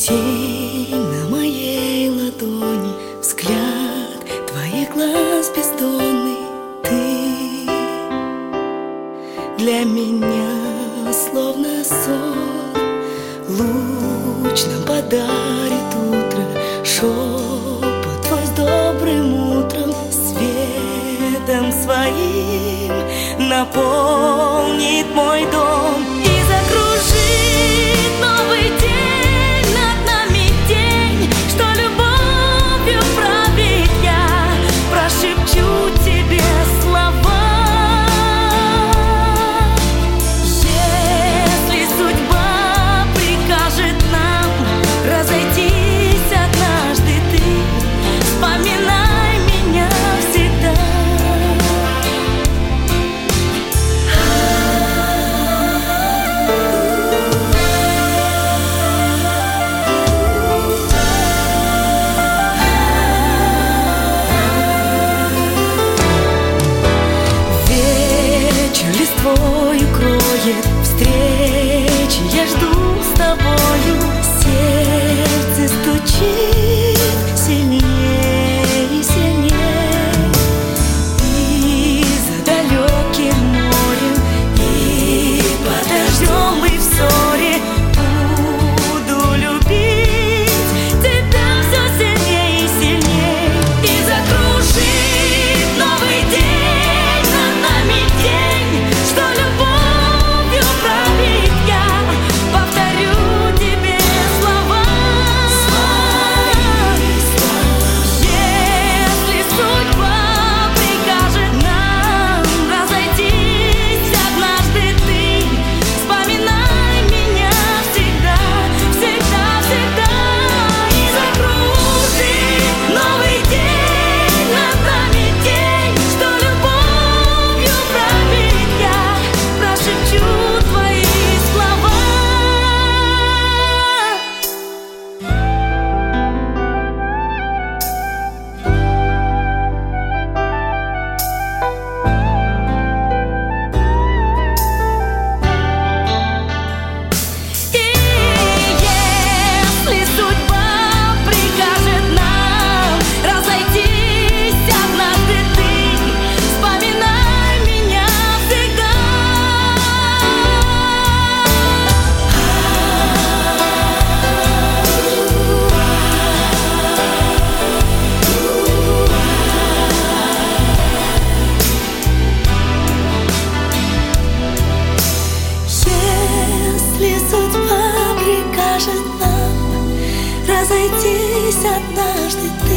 Тень на моей ладони, взгляд твоих глаз бездонный. Ты для меня словно сон, луч нам подарит утро, шепот твой с добрым утром, светом своим наполнит мой дом и закружит новый день над нами, день, что любовью правит. Я прошепчу тебе слова. Если судьба прикажет нам разойтись однажды, ты вспоминай меня всегда. Листвою кроет встречи, я жду с тобою. Сердце стучит сильнее и сильнее, и за далеким морем, и под дождем, и в ссоре буду любить тебя все сильнее и сильнее. И закружит новый день над нами, день, что любовью правит. Я повторю тебе слова. Если судьба прикажет нам разойтись однажды, ты вспоминай меня всегда, всегда, всегда. И закружит новый день над нами, день, что любовью правит. Я прошепчу твои слова. И если судьба прикажет нам разойтись однажды, ты вспоминай меня всегда. Если судьба прикажет нам разойтись однажды,